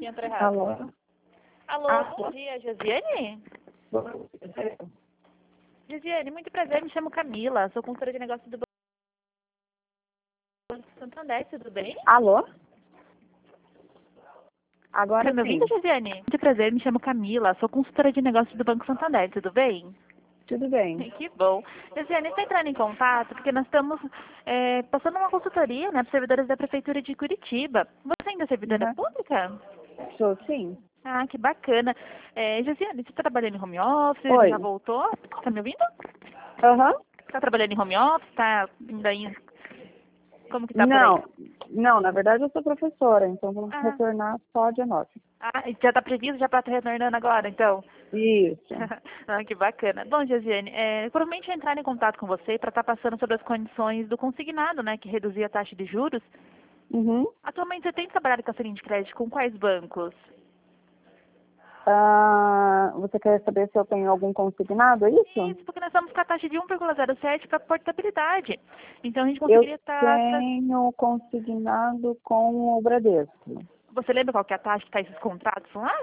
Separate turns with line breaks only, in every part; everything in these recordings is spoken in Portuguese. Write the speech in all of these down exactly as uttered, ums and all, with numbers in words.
que entra errado.
Alô?
Alô,
Ah,
bom dia, Josiane? Josiane, muito prazer, me chamo Camila, sou consultora de negócios do Banco Santander, tudo bem?
Alô? Agora
Tá me
sim.
ouvindo, Josiane? Muito prazer, me chamo Camila, sou consultora de negócios do Banco Santander, tudo bem?
Tudo bem.
Que bom. Josiane, está entrando em contato porque nós estamos é, passando uma consultoria, né, para servidores da Prefeitura de Curitiba. Você ainda é servidora
Uhum.
pública?
Sou sim.
Ah, que bacana. É, Josiane, você está trabalhando em home office?
Oi.
Já voltou? Tá me ouvindo?
Aham.
Está trabalhando em home office? Está ainda em... Como que tá por aí?
Não, não, na verdade eu sou professora, então vamos
Ah,
retornar só dia nove.
ah, já está previsto já para estar retornando agora, então?
Isso.
Ah, que bacana. Bom, Josiane, é, provavelmente entrar em contato com você para estar passando sobre as condições do consignado, né, que reduzia a taxa de juros.
Uhum.
Atualmente você tem trabalhado com a linha de crédito com quais bancos?
Ah, você quer saber se eu tenho algum consignado, é isso?
Isso, porque nós estamos com a taxa de um vírgula zero sete para portabilidade. Então a gente
Eu
conseguiria estar...
tenho consignado com o Bradesco.
Você lembra qual que é a taxa que está esses contratos lá?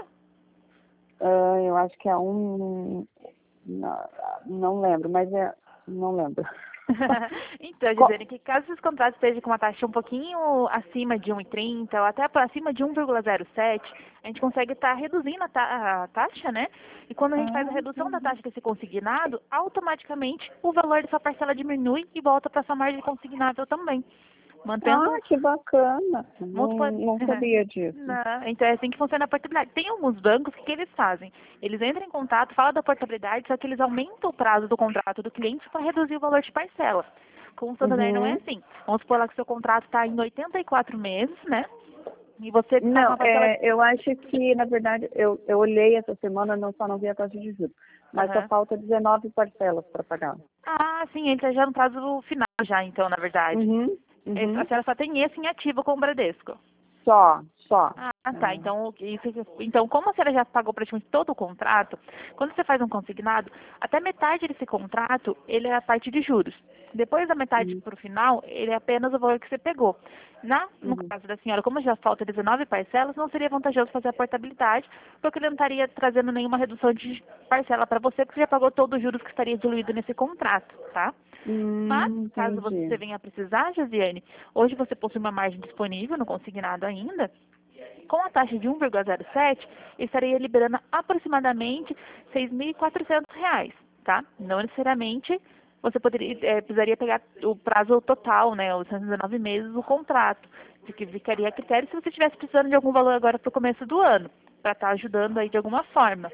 Ah, eu acho que é um... Não, não lembro, mas é... Não lembro.
Então,
Co-
dizendo que caso esses contratos estejam com uma taxa um pouquinho acima de um vírgula trinta ou até acima de um vírgula zero sete, a gente consegue estar reduzindo a, ta a taxa, né? E quando a gente faz a
Ah,
redução da taxa desse consignado, automaticamente o valor da sua parcela diminui e volta para sua margem consignável também.
ah,
Mantendo
que bacana. Não,
múltipla...
não sabia disso.
Não, então é assim que funciona a portabilidade. Tem alguns bancos que, o que eles fazem? Eles entram em contato, falam da portabilidade, só que eles aumentam o prazo do contrato do cliente para reduzir o valor de parcela. Com o Santander não é
Uhum.
assim. Vamos supor lá que o seu contrato está em oitenta e quatro meses, né? E você faz
Não,
uma parcela...
é, eu acho que, na verdade, eu, eu olhei essa semana, não só não vi a taxa de juros, mas só
Aham.
falta dezenove parcelas para pagar.
Ah, sim, ele está já no prazo final já, então, na verdade.
Uhum,
É, A
uhum.
senhora só tem esse em ativo com o Bradesco.
Só, só.
Ah, tá.
É.
Então, o que- isso, então, como a senhora já pagou praticamente todo o contrato, quando você faz um consignado, até metade desse contrato, ele é a parte de juros. Depois da metade
Uhum,
para o final, ele é apenas o valor que você pegou. Na, no
uhum,
caso da senhora, como já falta dezenove parcelas, não seria vantajoso fazer a portabilidade, porque ele não estaria trazendo nenhuma redução de parcela para você, porque você já pagou todos os juros que estaria diluído nesse contrato, tá? Mas,
hum,
caso você
entendi.
venha a precisar, Josiane, hoje você possui uma margem disponível no consignado ainda, com a taxa de um vírgula zero sete, estaria liberando aproximadamente seis mil e quatrocentos reais, tá? Não necessariamente você poderia, eh, precisaria pegar o prazo total, né, os cento e dezenove meses do contrato, de que ficaria a critério se você estivesse precisando de algum valor agora para o começo do ano, para estar ajudando aí de alguma forma.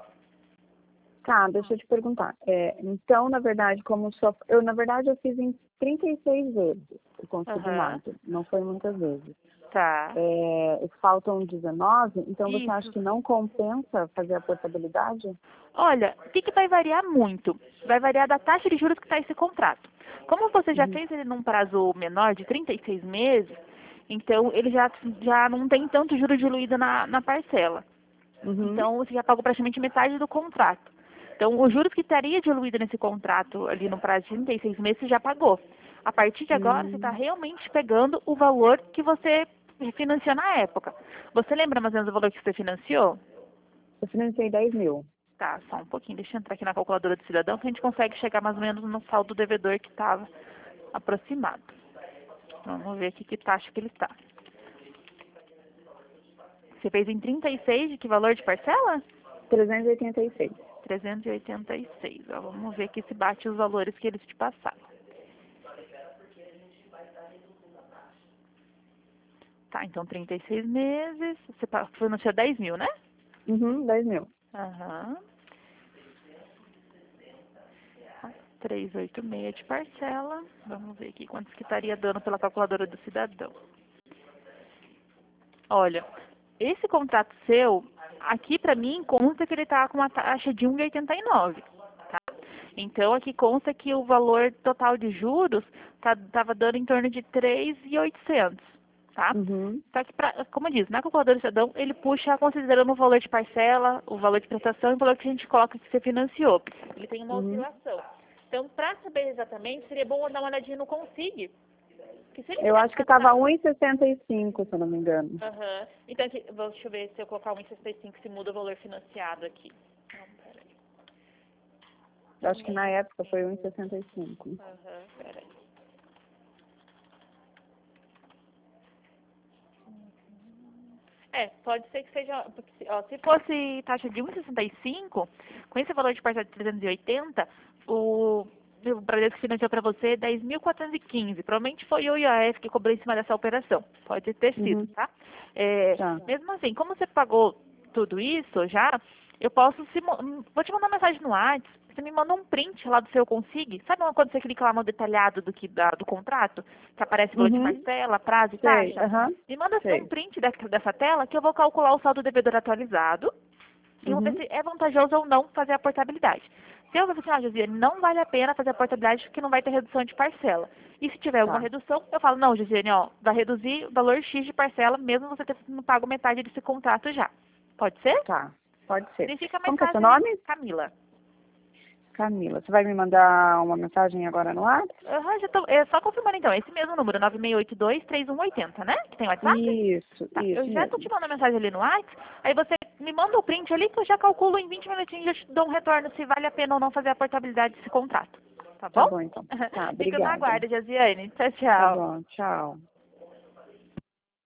Tá, deixa eu te perguntar. É, então, na verdade, como só... Eu, na verdade, eu fiz em trinta e seis vezes o
Aham,
consignado, não foi muitas vezes.
tá.
É, faltam dezenove, então você acha
Isso.
que não compensa fazer a portabilidade?
Olha, o que, que vai variar muito? Vai variar da taxa de juros que está esse contrato. Como você já
Uhum.
fez ele num prazo menor de trinta e seis meses, então ele já, já não tem tanto juro diluído na, na parcela.
Uhum.
Então você já pagou praticamente metade do contrato. Então os juros que estaria diluído nesse contrato ali no prazo de trinta e seis meses você já pagou. A partir de agora você está
Hum,
realmente pegando o valor que você financiou na época. Você lembra mais ou menos o valor que você financiou?
eu financei dez mil.
Tá, só um pouquinho. Deixa eu entrar aqui na calculadora do cidadão que a gente consegue chegar mais ou menos no saldo do devedor que estava aproximado. Vamos ver aqui que taxa que ele está. Você fez em trinta e seis de que valor de parcela?
trezentos e oitenta e seis.
trezentos e oitenta e seis. Ó, vamos ver aqui se bate os valores que eles te passaram. Tá, então trinta e seis meses. Você pa- financiou dez mil, né?
Uhum, dez mil.
Aham. trezentos e oitenta e seis de parcela. Vamos ver aqui quantos que estaria dando pela calculadora do cidadão. Olha, esse contrato seu, aqui pra mim consta que ele tá com uma taxa de um vírgula oitenta e nove, tá? Então aqui consta que o valor total de juros tá, tava dando em torno de três mil e oitocentos, tá?
Uhum.
Só que, pra, como eu disse, na calculadora do cidadão, ele puxa considerando o valor de parcela, o valor de prestação e o valor que a gente coloca que você financiou. Ele tem uma
Uhum.
oscilação. Então, para saber exatamente, seria bom dar uma olhadinha no Consig, Que se ele
Eu
quiser
acho que
passar-
estava um e sessenta e cinco, se eu não me engano.
Aham. Então, aqui, vou- deixa eu ver se eu colocar um e sessenta e cinco, se muda o valor financiado aqui. Não, peraí.
Eu acho que na época foi um e sessenta e cinco.
Aham, peraí. É, pode ser que seja, porque, se- ó, se fosse taxa de um e sessenta e cinco, com esse valor de parcela de trezentos e oitenta, o, o Bradesco financiou para você dez mil quatrocentos e quinze. Provavelmente foi o I O F que cobrou em cima dessa operação. Pode ter sido,
Uhum.
tá? É,
Tá.
mesmo assim, como você pagou tudo isso já, eu posso, se, mo- vou te mandar uma mensagem no WhatsApp, você me manda um print lá do seu Consig. Sabe quando você clica lá no detalhado do, que, da- do contrato? Que aparece valor de
Uhum.
parcela, prazo e
Sei,
taxa?
aham.
Me manda só um
Sei.
print da- dessa tela que eu vou calcular o saldo devedor atualizado e vamos ver
Uhum.
se é vantajoso ou não fazer a portabilidade. Se eu ver assim, ah, Josiane, não vale a pena fazer a portabilidade porque não vai ter redução de parcela. E se tiver alguma
Tá.
redução, eu falo, não, Josiane, ó, vai reduzir o valor X de parcela, mesmo você tendo pago metade desse contrato já. Pode ser?
Tá. Pode ser.
Verifica mais
Como que é seu
fácil,
nome?
Camila.
Camila. Você vai me mandar uma mensagem agora no WhatsApp?
Aham, já tô, é só confirmando então, esse mesmo número, nove seis oito dois, três um oito zero, né? Que tem WhatsApp?
Isso,
Tá, eu
isso
já tô
mesmo.
te mandando mensagem ali no WhatsApp, aí você me manda o print ali que eu já calculo em vinte minutinhos e eu te dou um retorno se vale a pena ou não fazer a portabilidade desse contrato. Tá bom?
Tá bom, então. Tá,
Fica na
obrigada.
guarda, Josiane. Tchau,
Tá
tchau.
bom, tchau.